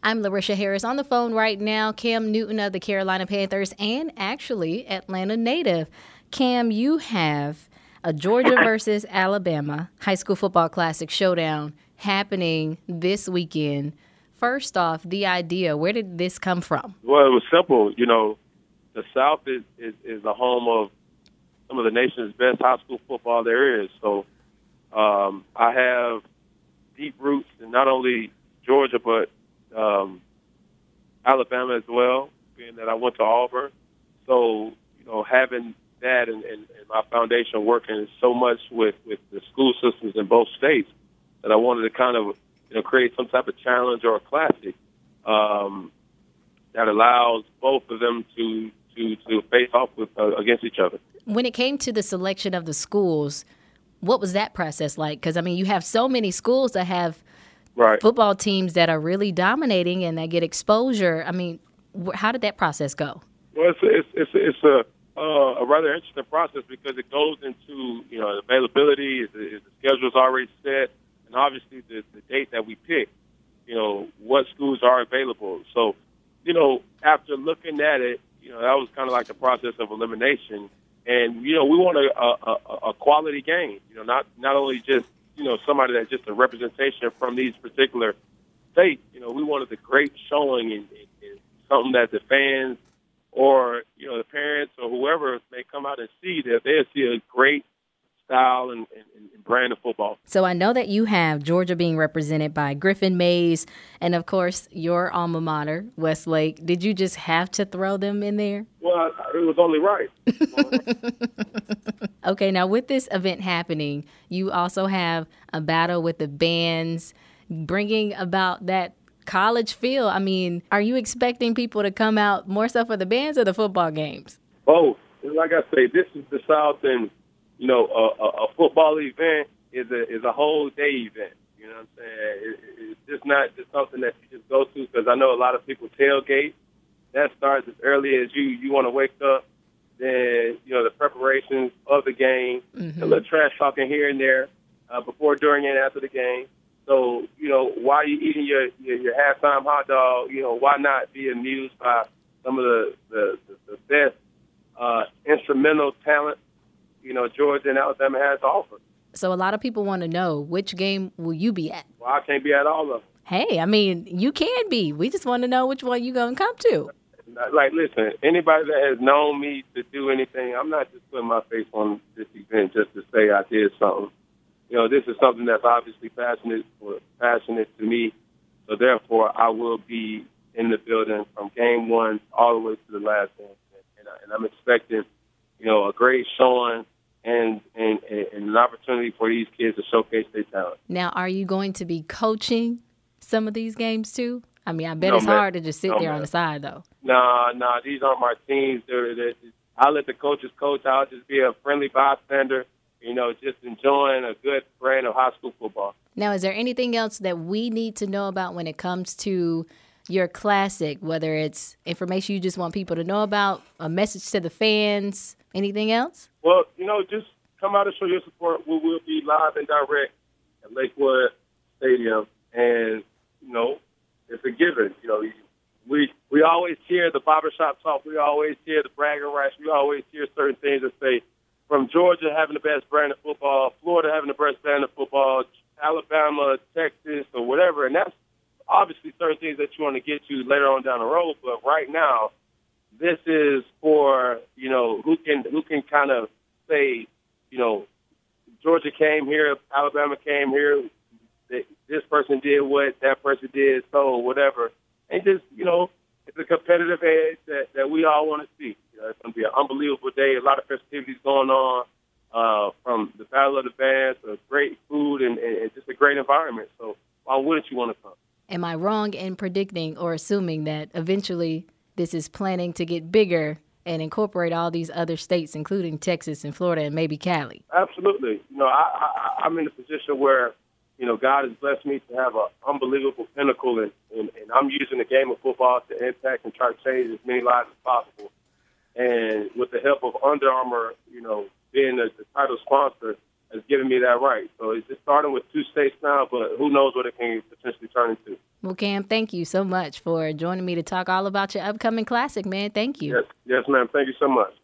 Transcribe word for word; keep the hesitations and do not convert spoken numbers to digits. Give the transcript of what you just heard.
I'm Larisha Harris. On the phone right now, Cam Newton of the Carolina Panthers and actually Atlanta native. Cam, you have a Georgia versus Alabama high school football classic showdown happening this weekend. First off, the idea, where did this come from? Well, it was simple. You know, the South is, is, is the home of some of the nation's best high school football there is. So um, I have deep roots in not only Georgia, but um, Alabama as well, being that I went to Auburn. So, you know, having that and, and, and my foundation working so much with, with the school systems in both states that I wanted to kind of, you know, create some type of challenge or a classic um, that allows both of them to to, to face off with uh, against each other. When it came to the selection of the schools, what was that process like? Because, I mean, you have so many schools that have right. football teams that are really dominating and that get exposure. I mean, wh- how did that process go? Well, it's a, it's it's, it's a, uh, a rather interesting process because it goes into, you know, availability, is the, is the schedule's already set, and obviously the, the date that we pick, you know, what schools are available. So, you know, after looking at it, you know, that was kind of like the process of elimination. And, you know, we want a, a, a quality game, you know, not, not only just, you know, somebody that's just a representation from these particular states. You know, we wanted a great showing and, and, and something that the fans or, you know, the parents or whoever may come out and see, that they'll see a great style and, and, and brand of football. So I know that you have Georgia being represented by Griffin Mays and, of course, your alma mater, Westlake. Did you just have to throw them in there? Well, it was only right. Okay, now with this event happening, you also have a battle with the bands, bringing about that college feel. I mean, are you expecting people to come out more so for the bands or the football games? Both. Like I say, this is the South, and you know, a, a, a football event is a is a whole day event. You know what I'm saying? It, it, it's just not just something that you just go to, because I know a lot of people tailgate. That starts as early as you you want to wake up. Then, you know, the preparations of the game, mm-hmm. a little trash talking here and there uh, before, during, and after the game. So, you know, while you're eating your, your, your halftime hot dog, you know, why not be amused by some of the, the, the, the best uh, instrumental talent, you know, Georgia and Alabama has to offer. So a lot of people want to know, which game will you be at? Well, I can't be at all of them. Hey, I mean, you can be. We just want to know which one you're going to come to. Like, listen, anybody that has known me to do anything, I'm not just putting my face on this event just to say I did something. You know, this is something that's obviously passionate or passionate to me. So therefore, I will be in the building from game one all the way to the last game, and, and I'm expecting, you know, a great showing and, and and an opportunity for these kids to showcase their talent. Now, are you going to be coaching some of these games too? I mean, I bet no, it's man. hard to just sit no, there man. on the side, though. Nah, nah, these aren't my teams. They're, they're, I'll let the coaches coach. I'll just be a friendly bystander, you know, just enjoying a good brand of high school football. Now, is there anything else that we need to know about when it comes to your classic, whether it's information you just want people to know about, a message to the fans, anything else? Well, you know, just come out and show your support. We will be live and direct at Lakewood Stadium, and, you know, it's a given. You know, we we always hear the barbershop talk. We always hear the bragging rights. We always hear certain things that say, from Georgia having the best brand of football, Florida having the best brand of football, Alabama, Texas, or whatever. And that's obviously certain things that you want to get to later on down the road. But right now, this is for, you know, who can who can kind of say, you know, Georgia came here, Alabama came here, this person did what that person did, so whatever. And just, you know, it's a competitive edge that, that we all want to see. You know, it's going to be an unbelievable day, a lot of festivities going on, uh, from the Battle of the Bands to great food and, and, and just a great environment. So why wouldn't you want to come? Am I wrong in predicting or assuming that eventually this is planning to get bigger and incorporate all these other states, including Texas and Florida and maybe Cali? Absolutely. You know, I, I, I'm in a position where, you know, God has blessed me to have an unbelievable pinnacle, and, and, and I'm using the game of football to impact and try to change as many lives as possible. And with the help of Under Armour, you know, being the, the title sponsor has given me that right. So it's just starting with two states now, but who knows what it can potentially turn into. Well, Cam, thank you so much for joining me to talk all about your upcoming classic, man. Thank you. Yes, yes, ma'am. Thank you so much.